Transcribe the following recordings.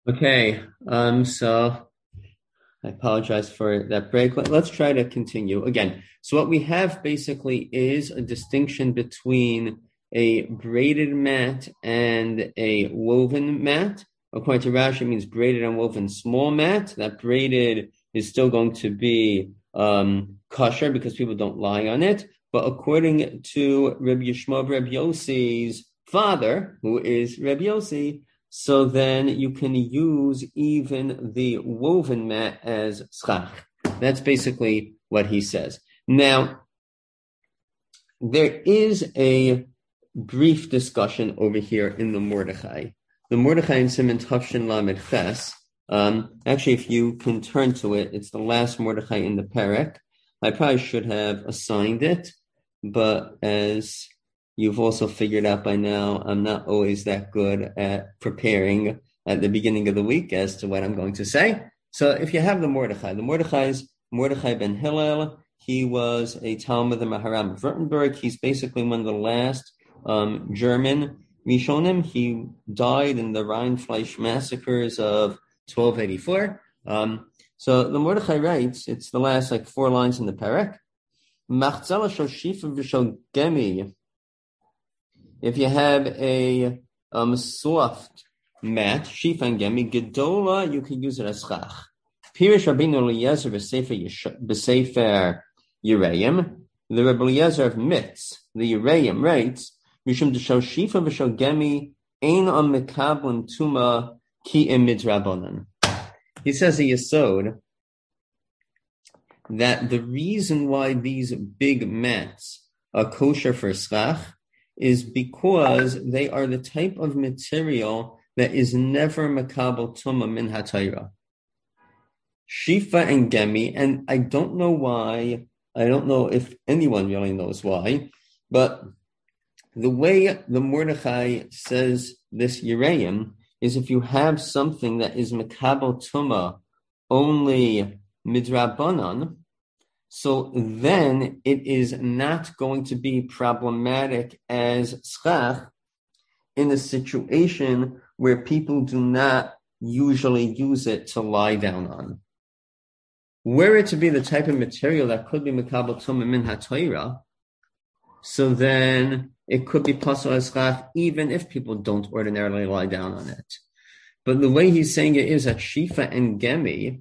Okay, so I apologize for that break. Let's try to continue again. So what we have basically is a distinction between a braided mat and a woven mat. According to Rashi, it means braided and woven small mat. That braided is still going to be kosher because people don't lie on it. But according to Rabbi Yishmael, Rabbi Yossi's father, who is Rabbi Yossi, so then you can use even the woven mat as schach. That's basically what he says. Now, there is a brief discussion over here in the Mordechai. The Mordechai in Siman Tafshin Lamed Ches. Actually, if you can turn to it, it's the last Mordechai in the Perek. I probably should have assigned it, but as you've also figured out by now, I'm not always that good at preparing at the beginning of the week as to what I'm going to say. So if you have the Mordechai is Mordechai ben Hillel. He was a Talmud of Maharam of Württemberg. He's basically one of the last German Rishonim. He died in the Rheinfleisch massacres of 1284. So the Mordechai writes, it's the last 4 lines in the Perek. Machzela shel shifa v'shel gemi. If you have a soft mat, shifa and gemi, gedola, you can use it as chach. Pirish Rabbeinu Eliezer b'sefer Yereim. The Rebbe Eliezer of Mitz, the Yereim, writes, Mishum d'shel shifa v'shel gemi ein on mekablim tuma ki im midrabanan. He says a yesod that the reason why these big mats are kosher for schach is because they are the type of material that is never makabel tuma min hatayra. Shifa and gemi, and I don't know why, I don't know if anyone really knows why, but the way the Mordechai says this Yereim is if you have something that is makabel tuma only midrabanan, so then it is not going to be problematic as schach in a situation where people do not usually use it to lie down on. Were it to be the type of material that could be makabel tuma min haTorah, so then it could be possible as schach even if people don't ordinarily lie down on it. But the way he's saying it is that shifa and gemi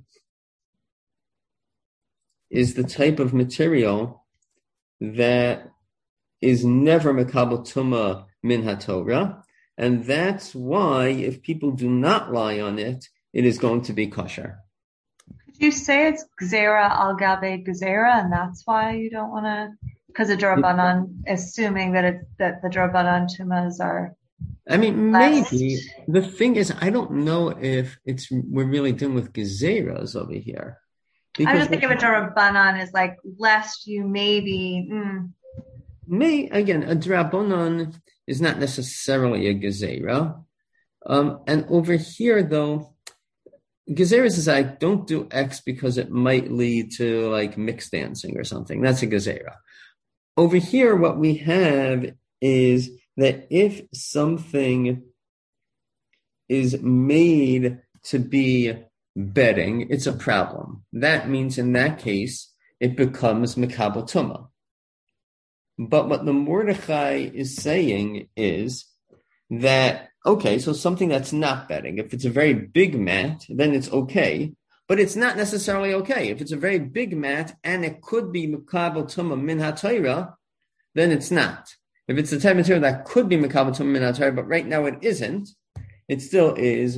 is the type of material that is never makabel tuma min haTorah, and that's why if people do not lie on it, it is going to be kosher. Could you say it's gzera al gabe gzera, and that's why you don't want to, because of Durabanan, assuming that the Durabanan tumas are. I mean, maybe the thing is, I don't know if we're really dealing with gezeras over here. I just think of a Durabanan as lest you maybe. Again, a Durabanan is not necessarily a gezera. And over here, though, gezeras is don't do X because it might lead to mixed dancing or something. That's a gezera. Over here, what we have is that if something is made to be bedding, it's a problem. That means in that case, it becomes makabel tuma. But what the Mordechai is saying is that, okay, so something that's not bedding, if it's a very big mat, then it's okay. But it's not necessarily okay. If it's a very big mat and it could be makabel tuma min haTorah, then it's not. If it's the type of material that could be makabel tuma min haTorah, but right now it isn't, it still is.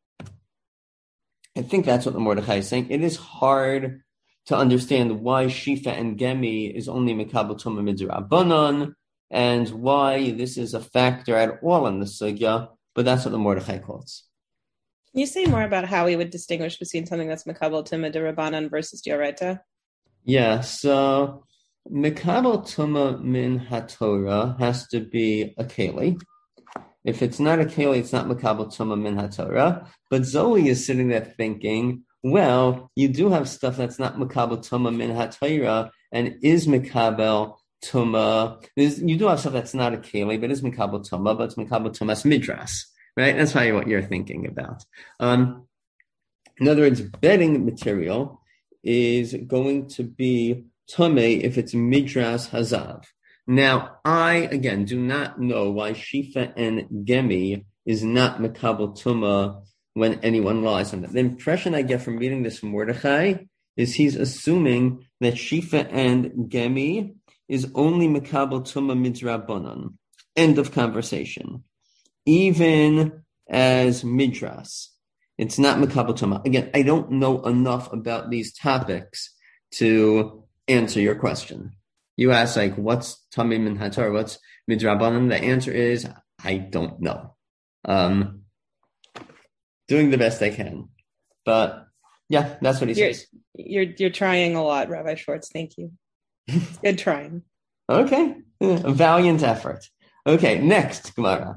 I think that's what the Mordechai is saying. It is hard to understand why shifa and gemi is only makabel tuma midrabanan and why this is a factor at all in the sugya, but that's what the Mordechai quotes. Can you say more about how we would distinguish between something that's makabel tuma derabanan versus dioraita? Yeah, so makabel tuma min haTorah has to be a keli. If it's not a keli, it's not makabel tuma min haTorah. But Zoe is sitting there thinking, well, you do have stuff that's not makabel tuma min haTorah and is makabel tuma. You do have stuff that's not a keli, but is makabel tuma, but it's makabel tumas midras. right? That's probably what you're thinking about. In other words, bedding material is going to be tamei if it's midras hazav. Now, I, again, do not know why Shifa and Gemi is not Makabel Tuma when anyone lies on that. The impression I get from reading this from Mordechai is he's assuming that Shifa and Gemi is only Makabel Tuma Midrabanan. End of conversation. Even as Midras, it's not Makabel Tuma. Again, I don't know enough about these topics to answer your question. You ask, like, what's Tamim and Hatar, what's Midrabanan? The answer is, I don't know. Doing the best I can. But, yeah, that's what he says. You're trying a lot, Rabbi Schwartz. Thank you. Good trying. Okay. A valiant effort. Okay, next, Gemara.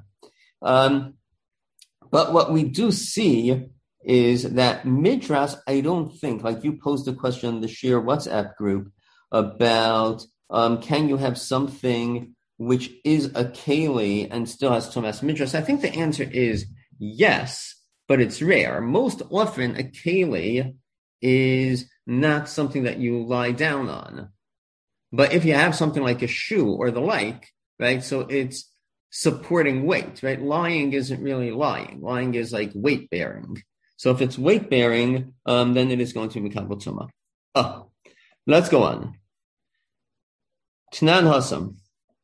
But what we do see is that Midras, I don't think, like you posed a question in the Shir WhatsApp group about can you have something which is a keli and still has Tumas Midras? I think the answer is yes, but it's rare. Most often, a keli is not something that you lie down on. But if you have something like a shoe or the like, right, so it's supporting weight, right? Lying isn't really lying. Lying is like weight bearing. So if it's weight bearing, then it is going to be Mikabel Tuma. Oh, let's go on. Tanan Hasam.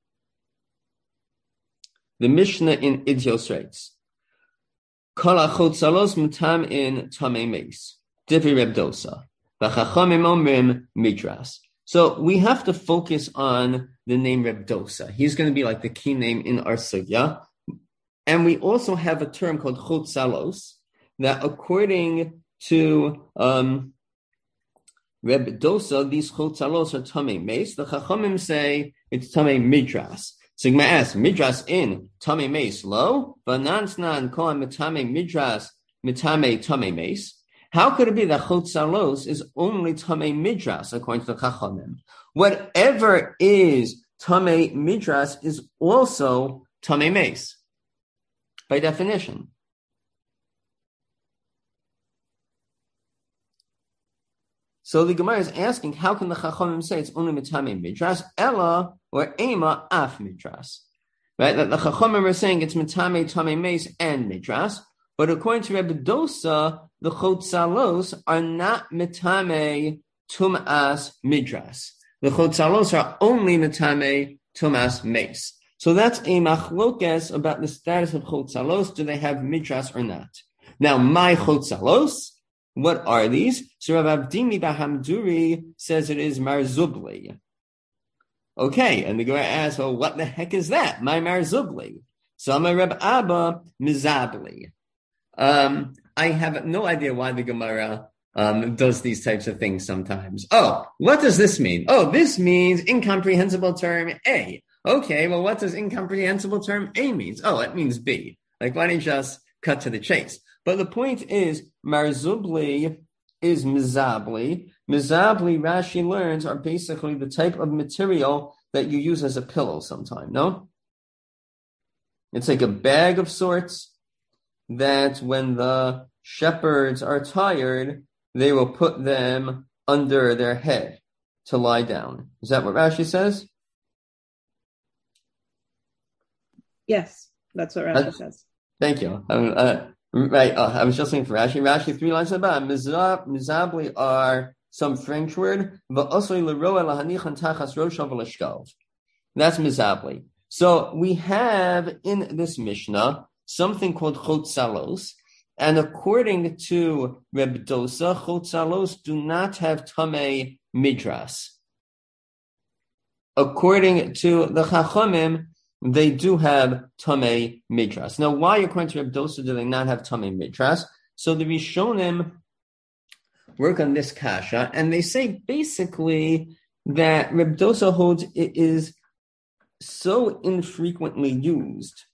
The Mishnah in Idios writes, Kol achotzalos mutam in tamei meis. Divi Reb Dosa. V'chachamim omrim midras. So we have to focus on the name Reb Dosa. He's going to be like the key name in our sugya. And we also have a term called chotzalos that according to Reb Dosa, these chotzalos are tamei meis. The chachamim say it's tamei midras. So Gemara asks, midras in tamei meis lo? V'nansnan kohen mitame midras mitame tamei meis. How could it be that chotzalos is only tamei midras according to the chachamim? Whatever is tamei midras is also tamei meis by definition. So the Gemara is asking, how can the chachamim say it's only mitame midras, ella or ema af midras? Right? That the chachamim are saying it's mitame tamei meis and midras, but according to Rebbe Dosa, the chotzalos are not mitame tumas midras. The chotzalos are only mitame tumas meis. So that's a machlokes about the status of chotzalos. Do they have midras or not? Now, my chotzalos, what are these? So Rav Avdimi Bahamduri says it is marzubli. Okay, and the Gemara asks, well, what the heck is that? My marzubli. So I'm a Reb Abba mizabli. I have no idea why the Gemara does these types of things sometimes. Oh, what does this mean? Oh, this means incomprehensible term A. Okay, well, what does incomprehensible term A means? Oh, it means B. Like, why don't you just cut to the chase? But the point is, marzubli is mizabli. Mizabli, Rashi learns, are basically the type of material that you use as a pillow sometime, no? It's like a bag of sorts that when the shepherds are tired, they will put them under their head to lie down. Is that what Rashi says? Yes, that's what Rashi says. Thank you. Right, I was just saying for Rashi. Rashi, 3 lines above. Mizabli are some French word. That's mizabli. So we have in this Mishnah something called chotzalos, and according to Reb Dosa, chotzalos do not have tamei midras. According to the Chachamim, they do have tamei midras. Now, why, according to Reb Dosa, do they not have tamei midras? So the Rishonim work on this kasha, and they say basically that Reb Dosa holds it is so infrequently used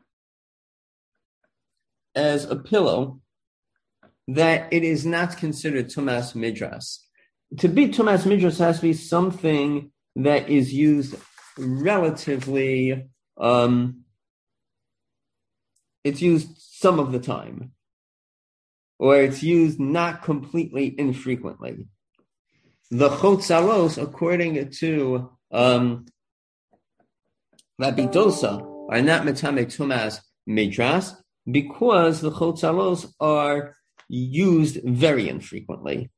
as a pillow that it is not considered tumas midras. To be tumas midras has to be something that is used relatively, it's used some of the time, or it's used not completely infrequently. The chotzalos, according to Rabbi Dosa, are not metame tumas midras because the chotzalos are used very infrequently.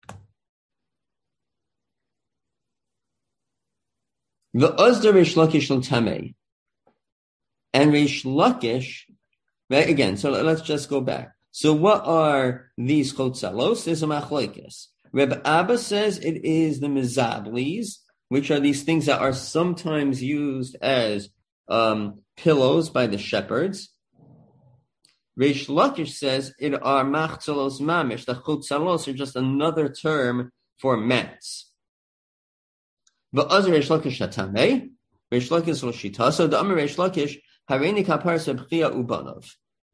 The Uzdar Reish Lakish Tamei and Reish Lakish, right? Again, so let's just go back. So what are these chotzalos? There's a machlokes. Reb Abba says it is the mezablis, which are these things that are sometimes used as pillows by the shepherds. Reish Lakish says it are machzalos mamish. The chotzalos are just another term for mats. But other Reish Lakish hatamei, Reish Lakish l'shita. So the Amar Reish Lakish hareini kapar sebchia ubanov.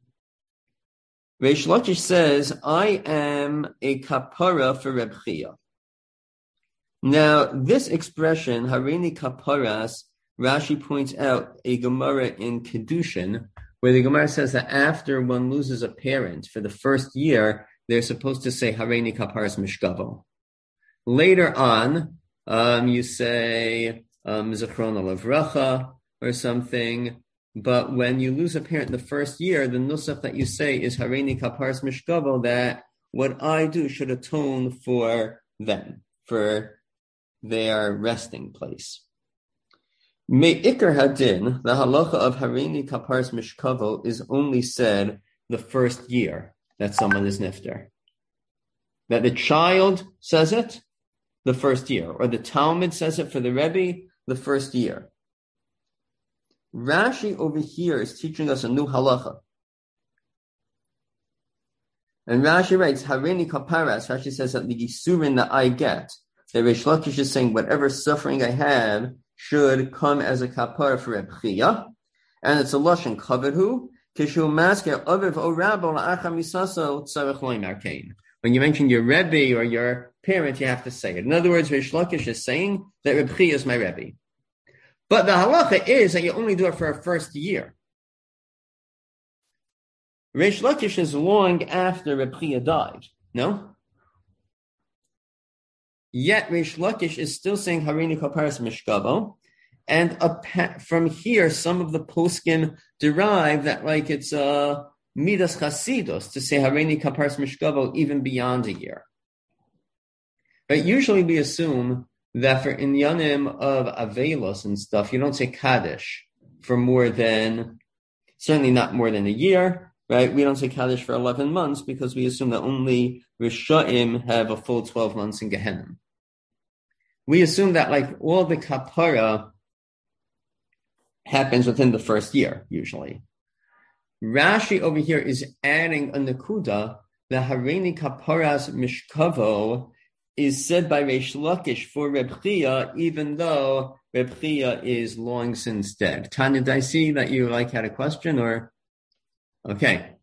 Reish Lakish says, I am a kapara for Reb Chia. Now, this expression, hareini kaparas, Rashi points out a Gemara in Kedushin, where the Gemara says that after one loses a parent for the first year, they're supposed to say hareini kaparas mishkavo. Later on, you say Zechron Lavracha or something. But when you lose a parent in the first year, the nusach that you say is hareini kaparas mishkavo, that what I do should atone for them, for their resting place. Me'ikar hadin, the halacha of hareini kaparas mishkavo is only said the first year that someone is nifter. That the child says it the first year, or the Talmud says it for the Rebbe the first year. Rashi over here is teaching us a new halacha. And Rashi writes, hareini kaparas, Rashi says that the yisurin that I get, that Reish Lakish is saying whatever suffering I have should come as a kapara for Reb Chia. And it's a lashon kavedhu, kishu masker aviv o rabbo la'achar misaso tzarech loimar kain. When you mention your Rebbe or your parent, you have to say it. In other words, Reish Lakish is saying that Reb Chia is my Rebbe. But the halacha is that you only do it for a first year. Reish Lakish is long after Reb Chia died, no? Yet Reish Lakish is still saying hareini kaparas mishkavo, and from here some of the poskim derive that like it's midas chasidus to say hareini kaparas mishkavo even beyond a year. But usually we assume that for inyanim of avelos and stuff, you don't say kaddish for certainly not more than a year, right? We don't say kaddish for 11 months because we assume that only Rishaim have a full 12 months in Gehenna. We assume that like all the kapara happens within the first year, usually. Rashi over here is adding a nakuda, the hareini kaparas mishkavo is said by Reish Lakish for Reb Chia, even though Reb Chia is long since dead. Tanya, did I see that you had a question or? Okay.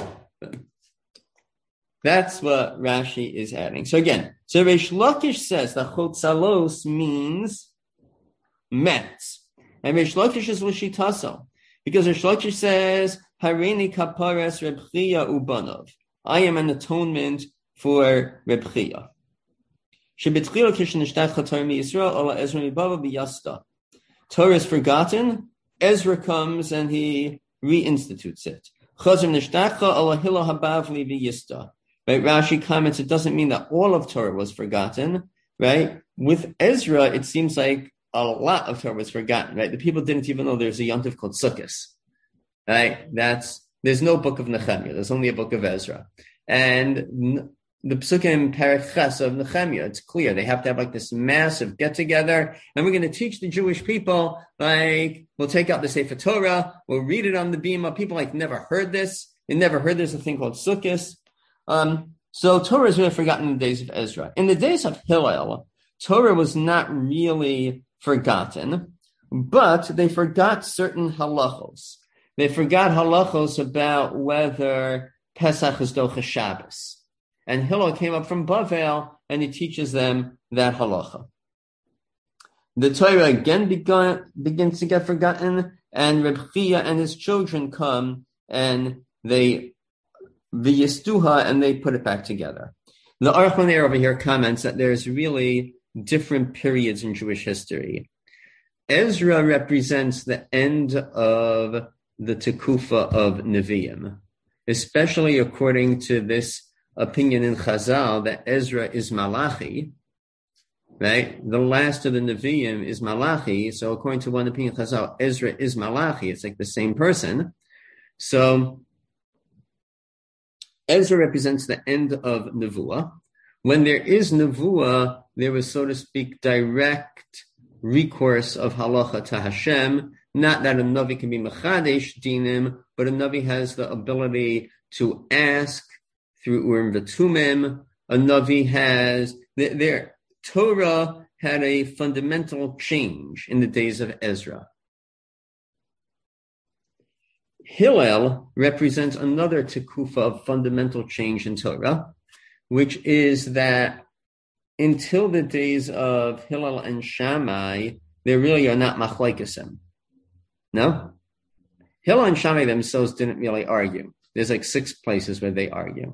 That's what Rashi is adding. So again, Reish Lakish says that chotzalos means mets. And Reish Lakish is l'shitaso. Because Reish Lakish says, hareini kaparas Reb Chia ubanov. I am an atonement for Reb Chia. Torah is forgotten. Ezra comes and he reinstitutes it. Right? Rashi comments, it doesn't mean that all of Torah was forgotten. Right? With Ezra, it seems like a lot of Torah was forgotten. Right? The people didn't even know there's a yontif called Sukkot. Right? There's no book of Nehemiah. There's only a book of Ezra. And the Psukim Perek Ches of Nehemiah, it's clear. They have to have this massive get-together, and we're going to teach the Jewish people, we'll take out the Sefer Torah, we'll read it on the Bima. People never heard this. They never heard there's a thing called Sukkot. So Torah is really forgotten in the days of Ezra. In the days of Hillel, Torah was not really forgotten, but they forgot certain halachos. They forgot halachos about whether Pesach is Docha Shabbos. And Hillel came up from Bavel, and he teaches them that halacha. The Torah again begins to get forgotten, and Reb Chia and his children come and they v'yistuha, and they put it back together. The Aruch LaNer over here comments that there's really different periods in Jewish history. Ezra represents the end of the Tekufa of Nevi'im, especially according to this opinion in Chazal that Ezra is Malachi, right? The last of the Nevi'im is Malachi. So according to one opinion in Chazal, Ezra is Malachi. It's like the same person. So Ezra represents the end of Nevuah. When there is Nevuah, there was, so to speak, direct recourse of halacha to Hashem. Not that a Navi can be mechadesh dinim, but a Navi has the ability to ask through Urim V'Tumim. A Navi has, their Torah had a fundamental change in the days of Ezra. Hillel represents another tekufa of fundamental change in Torah, which is that until the days of Hillel and Shammai, they really are not machlokesem. No? Hillel and Shammai themselves didn't really argue. There's like 6 places where they argue.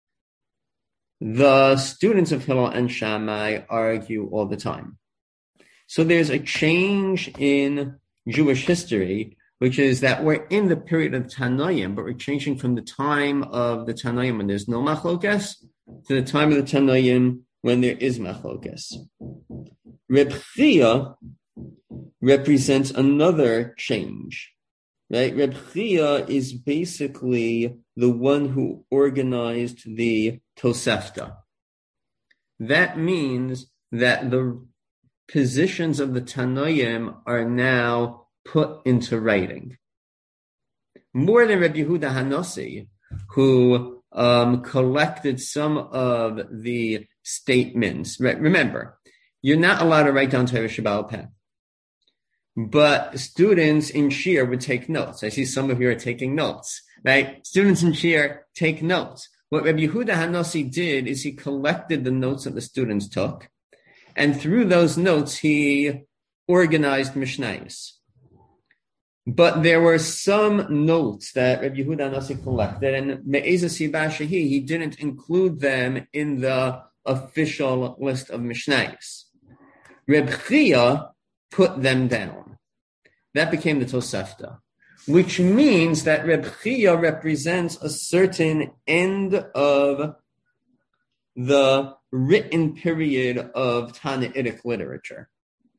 The students of Hillel and Shammai argue all the time. So there's a change in Jewish history, which is that we're in the period of Tanoim, but we're changing from the time of the Tanoim when there's no machlokes to the time of the Tanoim when there is machlokes. Reb Chia represents another change, right? Reb Chia is basically the one who organized the Tosefta. That means that the positions of the Tanoim are now put into writing. More than Reb Yehuda Hanasi, who collected some of the statements. Right? Remember, you're not allowed to write down Torah Sheba'al Peh. But students in Shir would take notes. I see some of you are taking notes, right? Students in Shir take notes. What Reb Yehuda Hanasi did is he collected the notes that the students took, and through those notes, he organized Mishnayos. But there were some notes that Reb Yehuda Hanasi collected, and Me'eza Siba Shehi, he didn't include them in the official list of Mishnayos. Reb Chia put them down. That became the Tosefta, which means that Reb Chia represents a certain end of the written period of Tannaitic literature.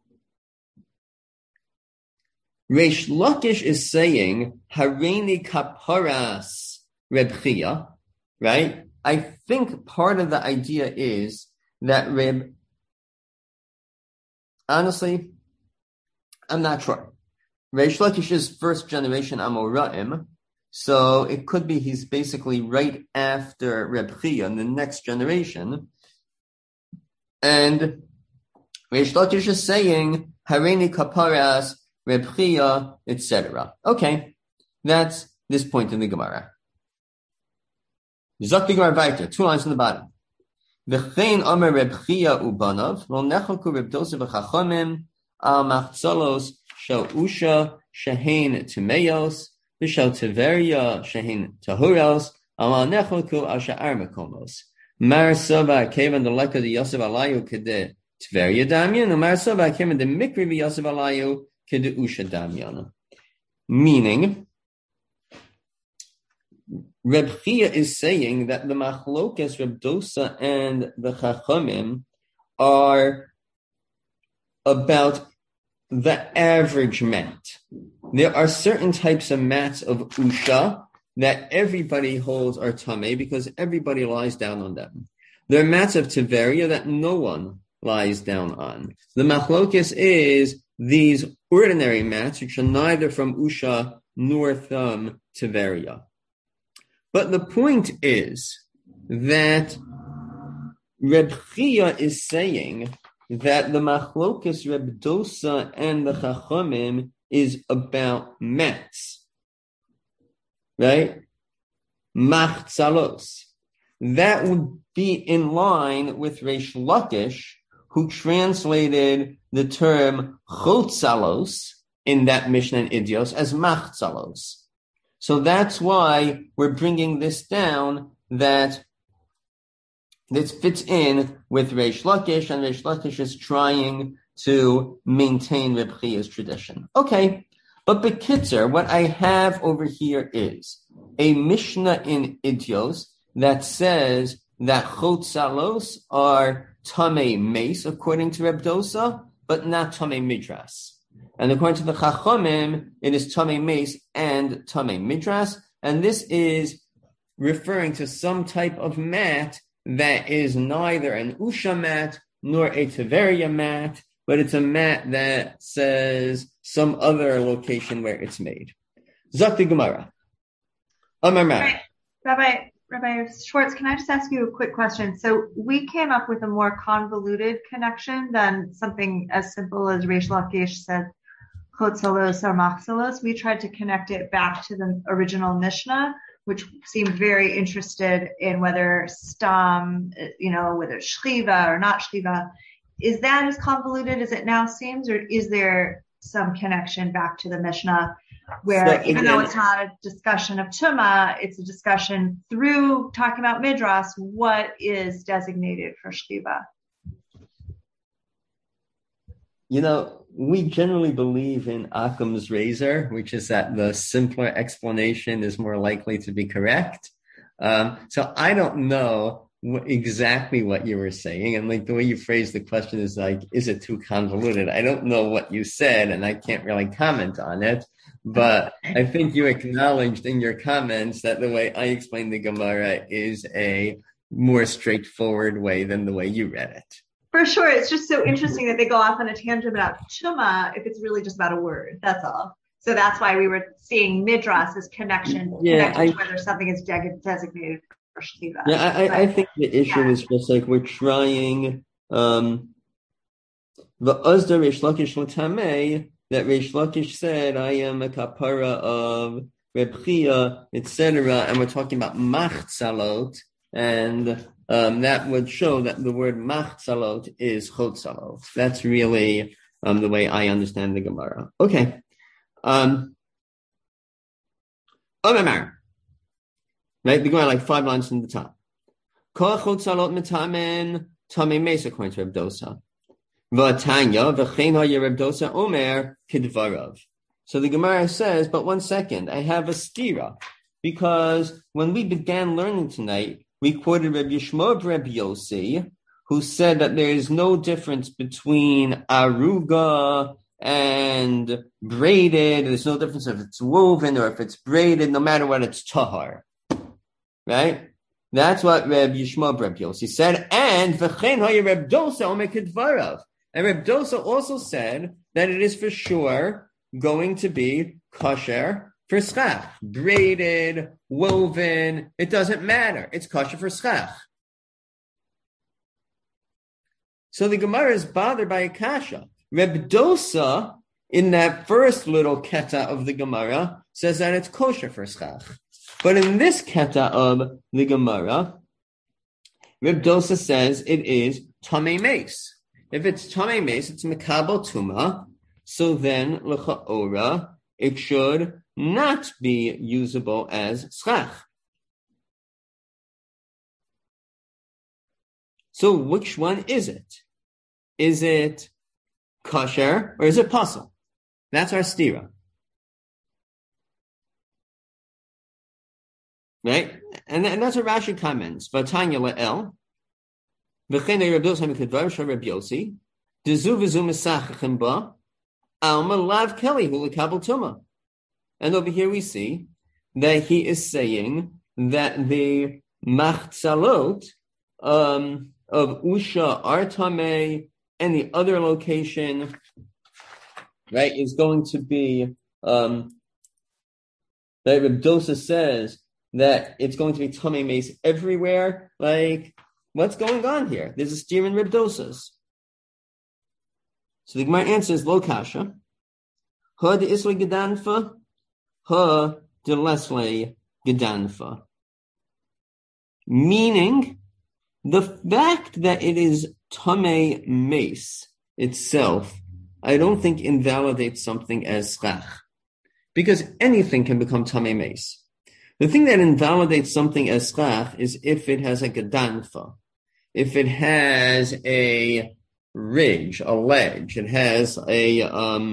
Reish Lakish is saying, Hareini kaparas Reb Chia, right? I think part of the idea is that honestly, I'm not sure. Reish Lakish is first generation Amoraim, so it could be he's basically right after Reb Chia in the next generation. And Reish Lakish is saying, Hareini kaparas Reb Chia, etc. Okay, that's this point in the Gemara. Zok the Gemara weiter, 2 lines on the bottom. V'chein omer Reb Chia ubanav, lo nechalku Reb Dosa v'chachomim, al machzalos shel Usha shehein timeos, v'shel Tiveria shehein tahuros, al nechalku al sha'ar mekomos. Mar sova kevan the leka de Yosef alayu kede Tiveria damyan, and Mar sova kevan the mikri v'Yosef alayu kede Usha damyan. Meaning, Reb Chia is saying that the machlokes Reb Dosa and the Chachamim are about the average mat. There are certain types of mats of Usha that everybody holds are tamei because everybody lies down on them. There are mats of Tiveria that no one lies down on. The machlokes is these ordinary mats, which are neither from Usha nor from Tiveria. But the point is that Reb Chia is saying that the machlokes Reb Dosa and the Chachamim is about mats, right? Machzalos. That would be in line with Reish Lakish, who translated the term chotzalos in that Mishnah in Idios as machzalos. So that's why we're bringing this down, that this fits in with Reish Lakish, and Reish Lakish is trying to maintain Reb Chia's tradition. Okay, but Bekitzer, what I have over here is a Mishnah in Idios that says that Chotzalos are Tamei Meis, according to Reb Dosa, but not Tamei Midras. And according to the Chachamim, it is Tamei Meis and Tamei Midras, and this is referring to some type of mat that is neither an Usha mat nor a Tiveria mat, but it's a mat that says some other location where it's made. Zakti Gemara. Right. Rabbi Schwartz, can I just ask you a quick question? So we came up with a more convoluted connection than something as simple as Reish Lakish said, Chotzalos or Machzalos. We tried to connect it back to the original Mishnah, which seemed very interested in whether Stam, whether Shchiva or not Shchiva. Is that as convoluted as it now seems, or is there some connection back to the Mishnah where even though it's not a discussion of Tuma, it's a discussion through talking about Midras, what is designated for Shchiva? We generally believe in Occam's razor, which is that the simpler explanation is more likely to be correct. So I don't know exactly what you were saying. And the way you phrased the question is is it too convoluted? I don't know what you said, and I can't really comment on it. But I think you acknowledged in your comments that the way I explained the Gemara is a more straightforward way than the way you read it. For sure. It's just so interesting that they go off on a tangent about Tuma if it's really just about a word. That's all. So that's why we were seeing Midras as connected to whether something is designated for Shchiva. Yeah, I think the issue is just we're trying the Uzda Reish Lakish L'Tamei, that Reish Lakish said, I am a kapara of Reb Chia, etc., and we're talking about Machzalot, and that would show that the word Machzalot is Chotzalot. That's really the way I understand the Gemara. Okay. Omar. Right, the Gemara 5 lines from the top. Kol Chotzalot metamen tamei meis, according to Reb Dosa. V'tanya v'chein ha'yer Reb Dosa omer kidvarav. So the Gemara says, but one second, I have a stira, because when we began learning tonight, we quoted Reb Yishmael Reb Yossi, who said that there is no difference between aruga and braided. There's no difference if it's woven or if it's braided, no matter what, it's tahar. Right? That's what Reb Yishmael Reb Yossi said. And v'chein ha'yer Reb Dosa omer kidvarav. And Reb Dosa also said that it is for sure going to be kosher for schach. Braided, woven, it doesn't matter. It's kosher for schach. So the Gemara is bothered by a kasha. Reb Dosa, in that first little keta of the Gemara, says that it's kosher for schach. But in this keta of the Gemara, Reb Dosa says it is tamei meis. If it's tamei meis, it's mekabel tuma. So then, l'cha'ora, it should not be usable as schach. So which one is it? Is it kosher or is it pasul? That's our stira. Right? And that's what Rashi comments. V'tanya le'el, v'chein ha'yer Reb Dosa mikadvar shel Reb Yossi, d'zu v'zu mesachachem ba, alma lav keli hu l'kabel tuma. And over here we see that he is saying that the machzalot of Usha are tamei, and the other location, right, is going to be that Reb Dosa says that it's going to be tamei meis everywhere. What's going on here? There's a steer in Reb Dosa's. So the Gemara answers, lo kasha. Ha de isle gedanfa, ha de lesle gedanfa. Meaning, the fact that it is tamei meis itself, I don't think invalidates something as schach. because anything can become tamei meis. The thing that invalidates something as schach is if it has like a danfa, if it has a ridge, a ledge, it has a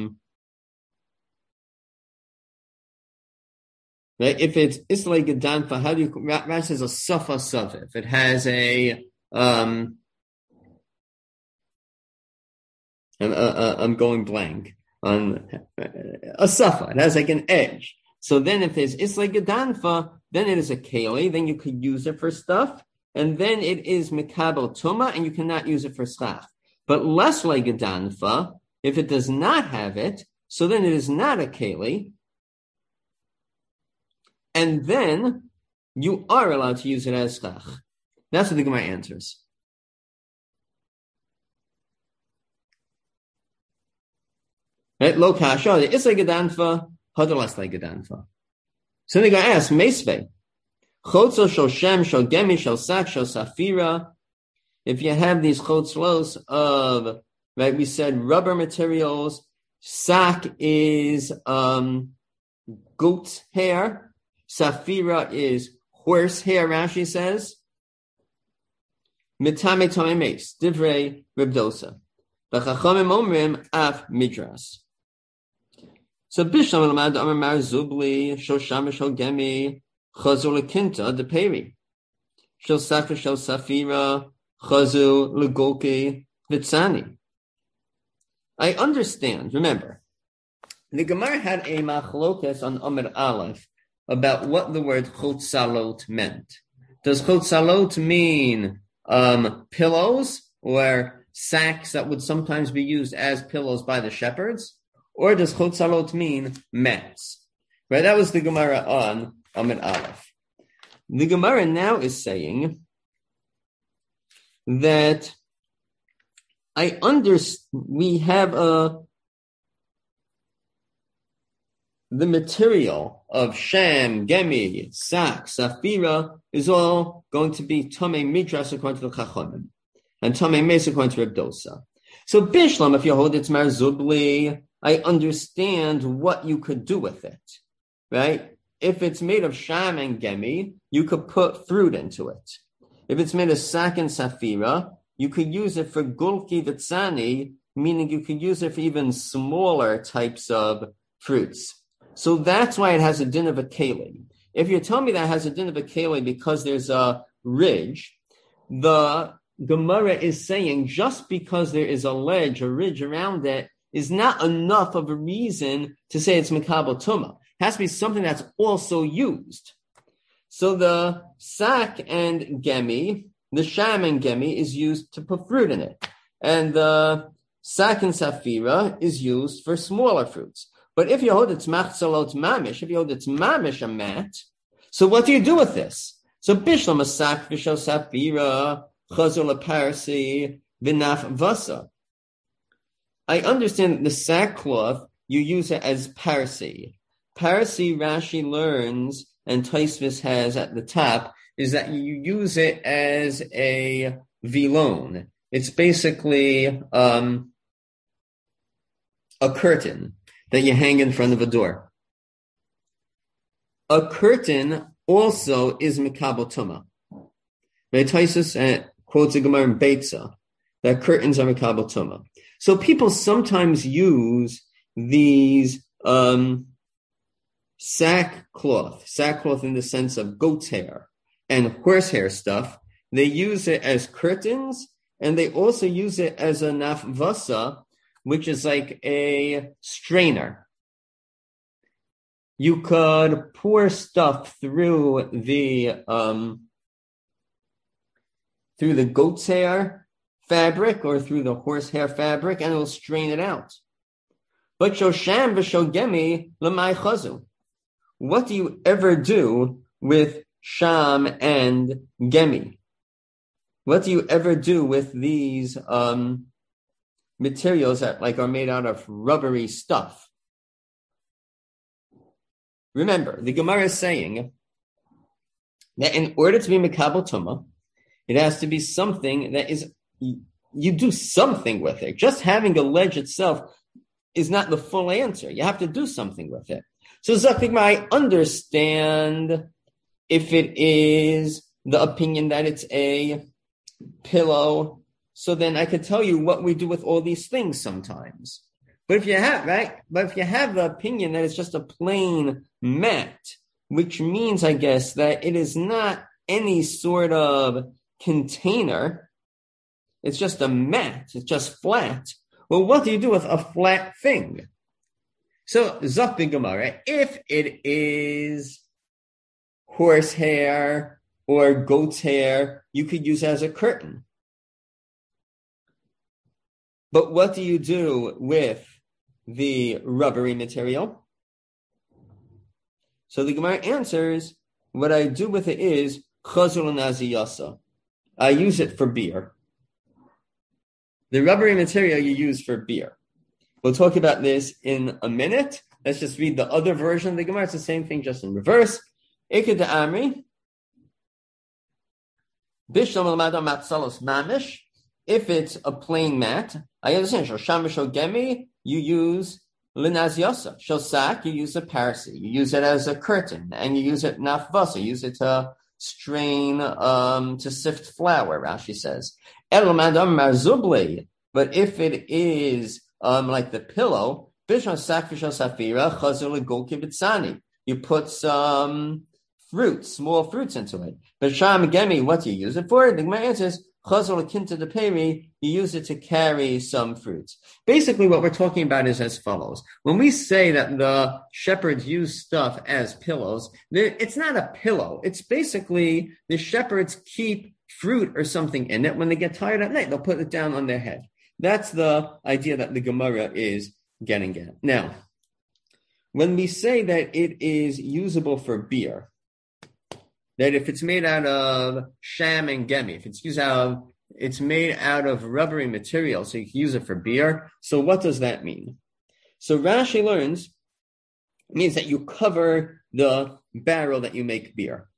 right? If it's like a danfa, how do you? Rashi says a safa safa. If it has I'm going blank on a safa. It has like an edge. So then if it's like a danfa, then it is a keli. Then you could use it for stuff, and then it is mikabel tuma, and you cannot use it for schach. But less like a danfa, if it does not have it, so then it is not a keli. And then you are allowed to use it as schach. That's what the Gemara answers. Right? Lo kasha, it's like a danfa, hadalas like a danfa. So the Gemara asks, Meisvei, chotzo shel shem, shel gemi, shel sak, shel safira. If you have these chotzlos of, right, we said rubber materials, sak is goat hair, Safira is horse hair, Rashi says. Mitame tamei meis, divrei Reb Dosa. V'chachamim omrim af midras. So Bishlam l'mad Amar Mar Zubli, Shel Sham Shel Gemi, Chazu l'kinta deperi. Shel Safa Shel Safira, Chazu l'golki v'tzani. I understand, remember, the Gemara had a machlokas on Amar Aleph about what the word chotzalot meant. Does chotzalot mean pillows or sacks that would sometimes be used as pillows by the shepherds? Or does chotzalot mean mats? Right, that was the Gemara on Amid Aleph. The Gemara now is saying that we have the material of sham, gemi, sak, safira is all going to be tamei midras according to the Chachamim, and tamei meis according to Reb Dosa. So Bishlam, if you hold it's Mar Zubli, I understand what you could do with it, right? If it's made of sham and gemi, you could put fruit into it. If it's made of sak and safira, you could use it for gulki v'tzani, meaning you could use it for even smaller types of fruits. So that's why it has a din of a keli. If you tell me that it has a din of a keli because there's a ridge, the Gemara is saying just because there is a ledge, a ridge around it, is not enough of a reason to say it's mikabel tuma. It has to be something that's also used. So the sak and gemi, the sham and gemi is used to put fruit in it. And the sak and safira is used for smaller fruits. But if you hold it's machzalot mamish, if you hold it's mamish a mat, so what do you do with this? So bishlam a sak v'shel safira chazul parsi v'naf vasa. I understand the sackcloth, you use it as parsi. Parsi, Rashi learns, and Taisvis has at the top, is that you use it as a vilon. It's basically a curtain that you hang in front of a door. A curtain also is mikabel tuma. Taisvis quotes a Gemara in Beitza that curtains are mikabel tuma. So people sometimes use these sackcloth in the sense of goat's hair and horsehair stuff. They use it as curtains, and they also use it as a nafvasa, which is like a strainer. You could pour stuff through the goat's hair fabric or through the horsehair fabric, and it will strain it out. But shosham v'shogemi l'may chazu. What do you ever do with sham and gemi? What do you ever do with these materials that are made out of rubbery stuff? Remember, the Gemara is saying that in order to be mikabel tuma, it has to be something that is, you do something with it. Just having a ledge itself is not the full answer. You have to do something with it. So Zaktigma, I understand if it is the opinion that it's a pillow, so then I could tell you what we do with all these things sometimes. But if you have the opinion that it's just a plain mat, which means, I guess, that it is not any sort of container, it's just a mat, it's just flat. Well, what do you do with a flat thing? So, Zakti Gemara, if it is horsehair or goat's hair, you could use it as a curtain. But what do you do with the rubbery material? So the Gemara answers, what I do with it is chazul naziyasa. I use it for beer. The rubbery material you use for beer. We'll talk about this in a minute. Let's just read the other version of the Gemara. It's the same thing, just in reverse. Iked Amri. Bishlam al-madam matzalos mamish. If it's a plain mat, I understand. Shosham shogemi, you use linaziyasa. Shosak, you use a parasi. You use it as a curtain, and you use it nafvasa. You use it to strain, to sift flour. Rashi says. Elomadam marzubli. But if it is like the pillow, bishlam sakfisha safira chazul golki bitsani. You put some fruits, small fruits into it. But sham gemi, what do you use it for? The Gemara answers, chazal kinta de peri, you use it to carry some fruits. Basically, what we're talking about is as follows. When we say that the shepherds use stuff as pillows, it's not a pillow. It's basically the shepherds keep fruit or something in it. When they get tired at night, they'll put it down on their head. That's the idea that the Gemara is getting at. Now, when we say that it is usable for beer, that if it's made out of sham and gemi, if it's made out of rubbery material, so you can use it for beer. So what does that mean? So Rashi learns, it means that you cover the barrel that you make beer.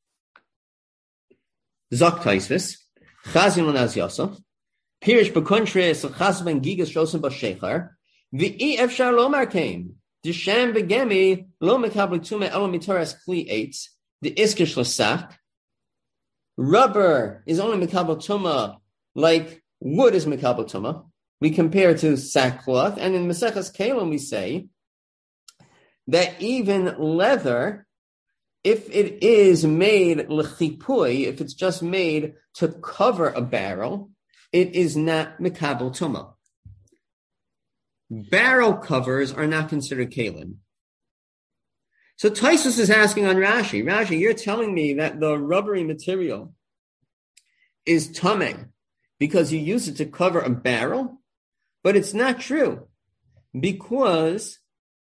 Zok Taisvis, Chazin l'nazyasa, Pirish b'kontris l'chas ben gigas shosim b'shechar, v'i efshar lo markein, the sham b'gemi lo mekabel tume elo mitoras kli eitz, the iskish lasak. Rubber is only mekabel tuma like wood is mekabel tuma. We compare it to sackcloth, and in Maseches Kelim we say that even leather, if it is made l'chipui, if it's just made to cover a barrel, it is not mekabel tuma. Barrel covers are not considered kelim. So Taisus is asking on Rashi, you're telling me that the rubbery material is tameh because you use it to cover a barrel? But it's not true. Because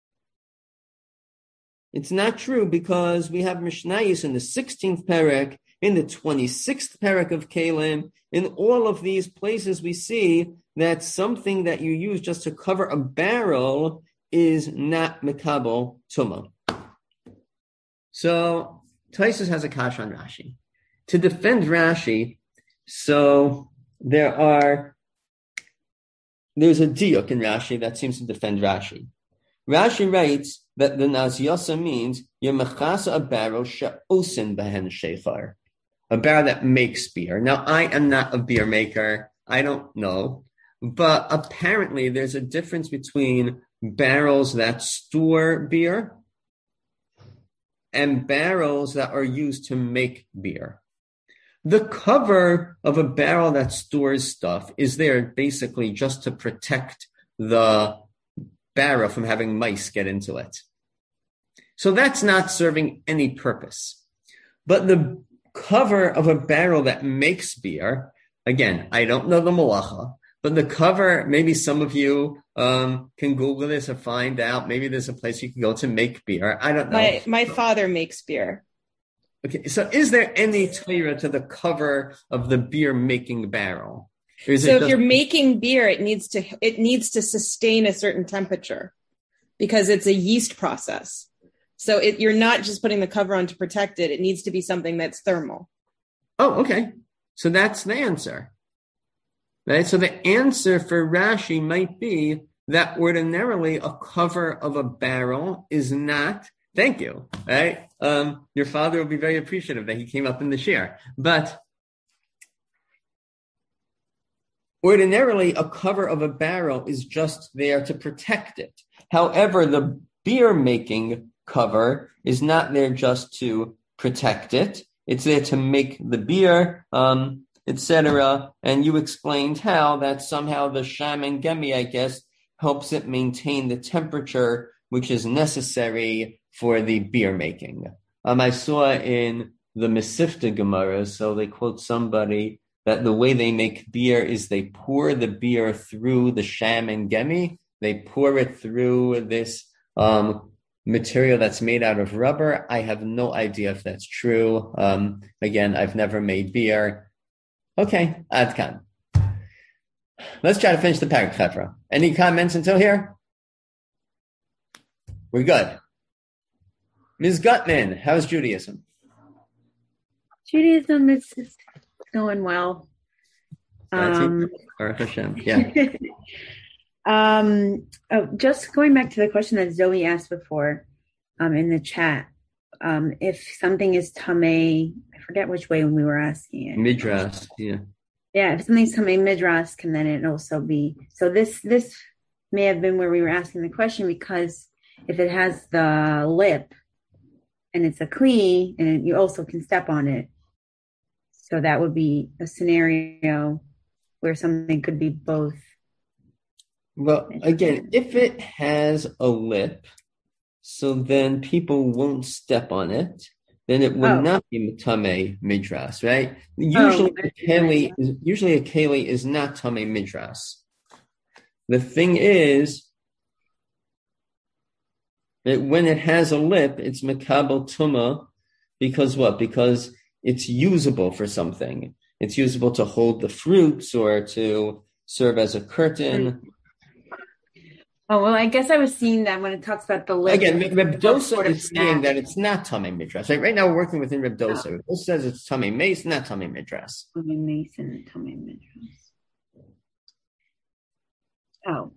we have Mishnayos in the 16th perek, in the 26th perek of Kelim. In all of these places we see that something that you use just to cover a barrel is not mekabel tumah. So Taisus has a kash on Rashi. To defend Rashi, so there's a diuk in Rashi that seems to defend Rashi. Rashi writes that the naziyasa means yemachasa a barrel she'osin behen shechar, a barrel that makes beer. Now I am not a beer maker. I don't know, but apparently there's a difference between barrels that store beer and barrels that are used to make beer. The cover of a barrel that stores stuff is there basically just to protect the barrel from having mice get into it. So that's not serving any purpose. But the cover of a barrel that makes beer, again, I don't know the malacha, but the cover, maybe some of you can Google this or find out. Maybe there's a place you can go to make beer. I don't know. My father makes beer. Okay, so is there any Torah to the cover of the beer making barrel? If you're making beer, it needs to sustain a certain temperature because it's a yeast process. So you're not just putting the cover on to protect it. It needs to be something that's thermal. Oh, okay. So that's the answer. Right? So the answer for Rashi might be that ordinarily a cover of a barrel is not Thank you. Right? Your father will be very appreciative that he came up in the share. But ordinarily, a cover of a barrel is just there to protect it. However, the beer making cover is not there just to protect it. It's there to make the beer, etc. And you explained how that somehow the sham and gemi, I guess, helps it maintain the temperature which is necessary for the beer making. I saw in the Mesivta Gemara, so they quote somebody that the way they make beer is they pour the beer through the sham and gemi. They pour it through this material that's made out of rubber. I have no idea if that's true. Again, I've never made beer. Okay, ad kan. Let's try to finish the parak, Chevra. Any comments until here? We're good. Ms. Gutman, how's Judaism? Judaism is going well. Yeah. Just going back to the question that Zoe asked before in the chat. If something is tamei, I forget which way we were asking it. Midras, yeah. Yeah, if something's tamei midras, can then it also be? So this may have been where we were asking the question, because if it has the lip and it's a kli, and you also can step on it, so that would be a scenario where something could be both. Well, again, if it has a lip, so then people won't step on it, then it will not be tamei midras, right? Usually a keli is not tamei midras. The thing is that when it has a lip, it's mekabel tuma, because what? Because it's usable for something. It's usable to hold the fruits or to serve as a curtain. Oh, well, I guess I was seeing that when it talks about the lip. Again, Reb Dosa is saying that it's not tamei midras. Right now we're working within Reb Dosa. Reb Dosa says it's tamei mace, not tamei midras. Tamei mace and tamei midras. Oh.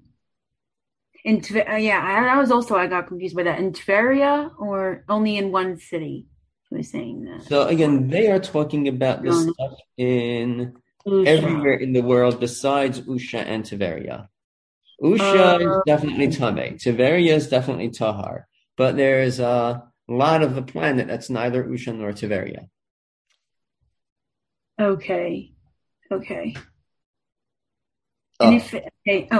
I got confused by that. In Tveria or only in one city? He was saying that. So again, they are talking about the stuff in Usha. Everywhere in the world besides Usha and Tveria. Usha is definitely tamei. Tveria is definitely tahar. But there is a lot of the planet that's neither Usha nor Tveria. Okay. And if it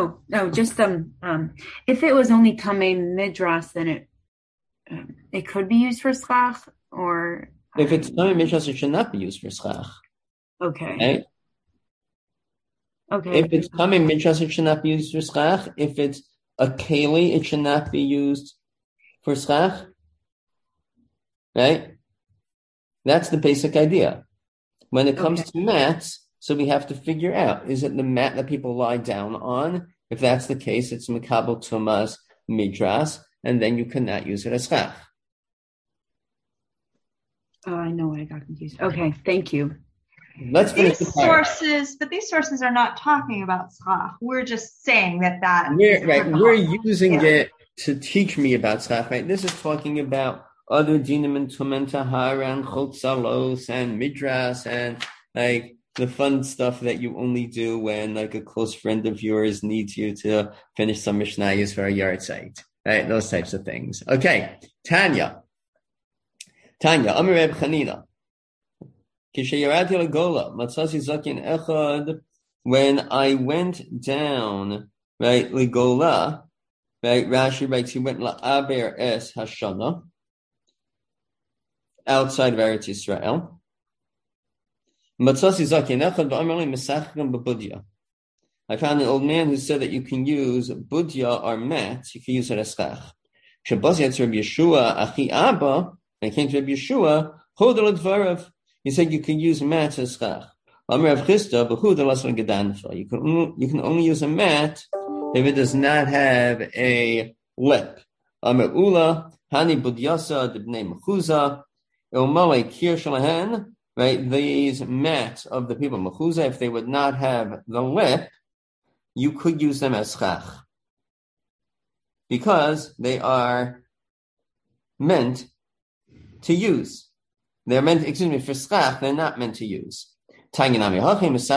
was only tamei midras, then it could be used for schach, or if it's tamei midras, it should not be used for schach. Okay. Right? Okay. If it's tamei midras, it should not be used for schach. If it's a keli, it should not be used for schach. Right? That's the basic idea. When it comes to mats, so we have to figure out, is it the mat that people lie down on? If that's the case, it's mekabel tumas midras, and then you cannot use it as schach. Oh, I know I got confused. Okay, thank you. Let's finish the sources, but these sources are not talking about schach. We're just saying that we're using it to teach me about schach. Right? This is talking about other dinim and tumen tahara and chotzalos and midras and like the fun stuff that you only do when like a close friend of yours needs you to finish some mishnayos for a yard site. Right? Those types of things. Okay. Tanya, Amar Reb Chanina. When I went down, right, Ligola, right, Rashi writes, he went la'aber es hashana, outside of Eretz Yisrael. I found an old man who said that you can use budya or mats, you can use it as schach. I came to Rabbi Yeshua, he said you can use mats as schach. You can only use a mat if it does not have a lip. Right, these mats of the people Mechuza, if they would not have the lip, you could use them as schach. Because they are meant to use. They're meant, for schach, they're not meant to use. You're allowed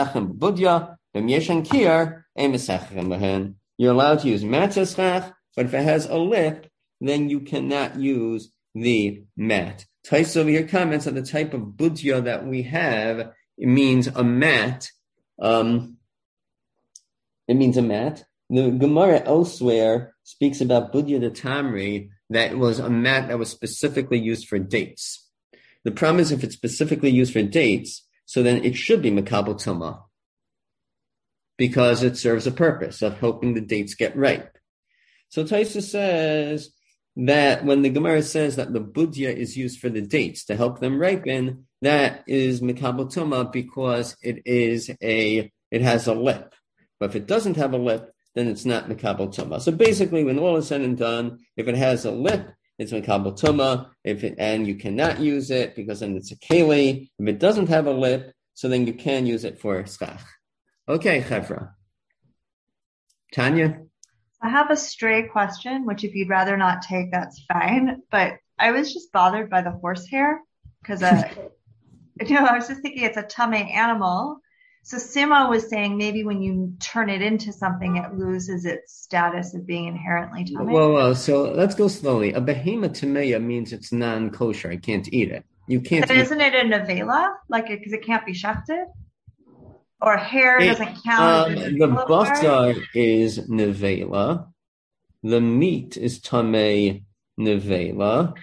to use mat schach, but if it has a lip, then you cannot use the mat. Tais over here comments on the type of budya that we have. It means a mat. It means a mat. The Gemara elsewhere speaks about budya de tamri, that was a mat that was specifically used for dates. The problem is if it's specifically used for dates, so then it should be makabel tumah, because it serves a purpose of helping the dates get ripe. So Taisa says that when the Gemara says that the budya is used for the dates to help them ripen, that is makabel tumah because it has a lip. But if it doesn't have a lip, then it's not makabel tumah. So basically, when all is said and done, if it has a lip, it's makabel tumah. And you cannot use it because then it's a keli. If it doesn't have a lip, so then you can use it for schach. Okay, Chevra. Tanya? I have a stray question, which if you'd rather not take, that's fine. But I was just bothered by the horsehair because, I was just thinking it's a tame animal. So Sima was saying maybe when you turn it into something, it loses its status of being inherently tame. Well, so let's go slowly. A behema tameya means it's non-kosher. I can't eat it. You can't. But isn't it a nevela? Because it can't be shafted? Or hair doesn't count? The butter is nevela. The meat is tamei nevela.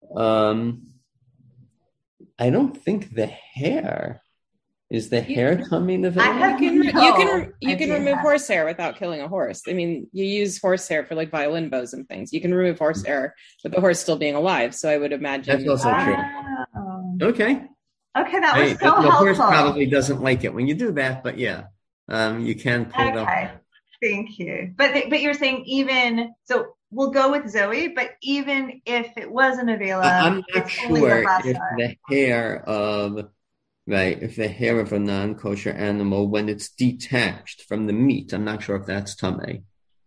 I don't think the hair. Is the hair tamei nevela? You can remove horsehair without killing a horse. I mean, you use horsehair for like violin bows and things. You can remove horsehair with the horse still being alive. So I would imagine that's also true. Okay, that was so helpful. The horse probably doesn't like it when you do that, but yeah, you can pull it up. Thank you. But you're saying even so, we'll go with Zoe. But even if it was an avela, I'm not sure if the hair of. Right, if the hair of a non-kosher animal, when it's detached from the meat, I'm not sure if that's tamei.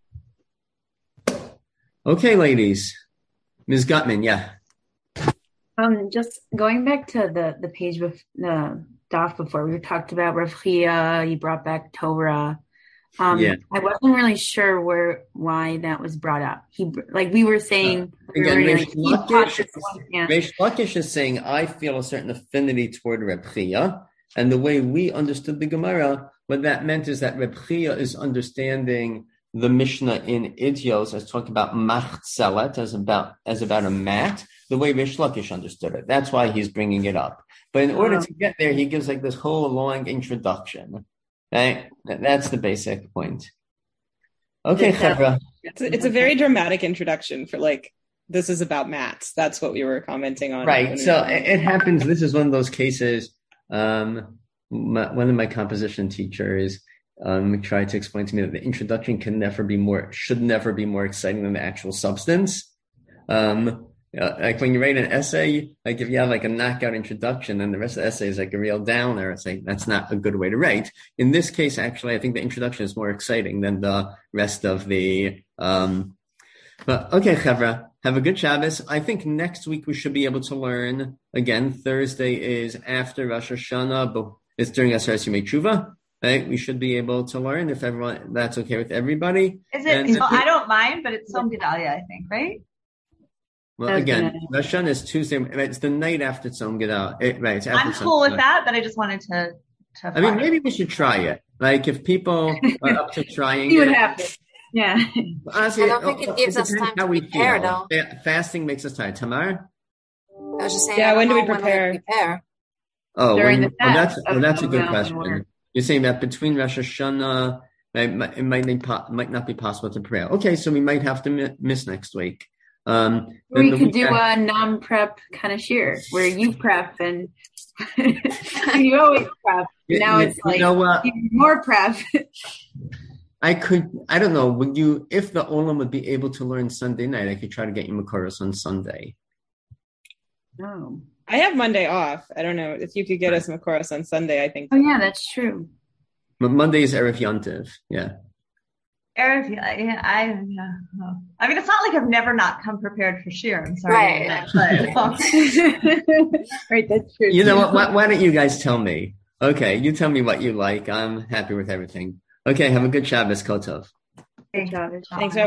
Okay, ladies. Ms. Gutman, yeah. Just going back to the page with the daf before, we talked about Rav Chia, you brought back Torah. I wasn't really sure why that was brought up. We were saying Reish Lakish is saying, I feel a certain affinity toward Reb Chia, and the way we understood the Gemara, what that meant is that Reb Chia is understanding the Mishnah in Idios as talking about machtzelet, as about a mat, the way Reish Lakish understood it. That's why he's bringing it up. But in order to get there, he gives this whole long introduction. Right? That's the basic point. Okay, Chevra. It's a very dramatic introduction for this is about mats. That's what we were commenting on. Right. So it happens. This is one of those cases. One of my composition teachers tried to explain to me that the introduction should never be more exciting than the actual substance. When you write an essay, if you have a knockout introduction and the rest of the essay is a real downer, it's that's not a good way to write. In this case, actually, I think the introduction is more exciting than the rest of the, but okay, Chevra, have a good Shabbos. I think next week we should be able to learn. Again, Thursday is after Rosh Hashanah, but it's during Aseres Yemei Tshuva. Right? We should be able to learn if that's okay with everybody. Is it? I don't mind, but it's Tzom Gedalia, I think, right? Well, again, Rosh Hashanah is Tuesday. It's the night after Tzom Gedalia. Right. I'm cool with that, but I just wanted to I mean, maybe we should try it. If people are up to trying it. Would happen. Yeah. Honestly, I don't think it gives us time to prepare, though. Fasting makes us tired. Tamar? I was just saying, when do we prepare? Oh, that's a good question. You're saying that between Rosh Hashanah, it might not be possible to prepare. Okay, so we might have to miss next week. We could do a non-prep kind of shear where you prep and you always prep. Now it's more prep. I don't know. If the Olam would be able to learn Sunday night, I could try to get you Makoros on Sunday. Oh. I have Monday off. I don't know if you could get us Makoros on Sunday. I think. Oh yeah, that's true. But Monday is Erev Yontiv. Yeah. I mean, it's not like I've never not come prepared for shir. I'm sorry. Right. Right, that's true. You know what? Why don't you guys tell me? Okay, you tell me what you like. I'm happy with everything. Okay, have a good Shabbos, Kol Tov. Thanks. Thanks.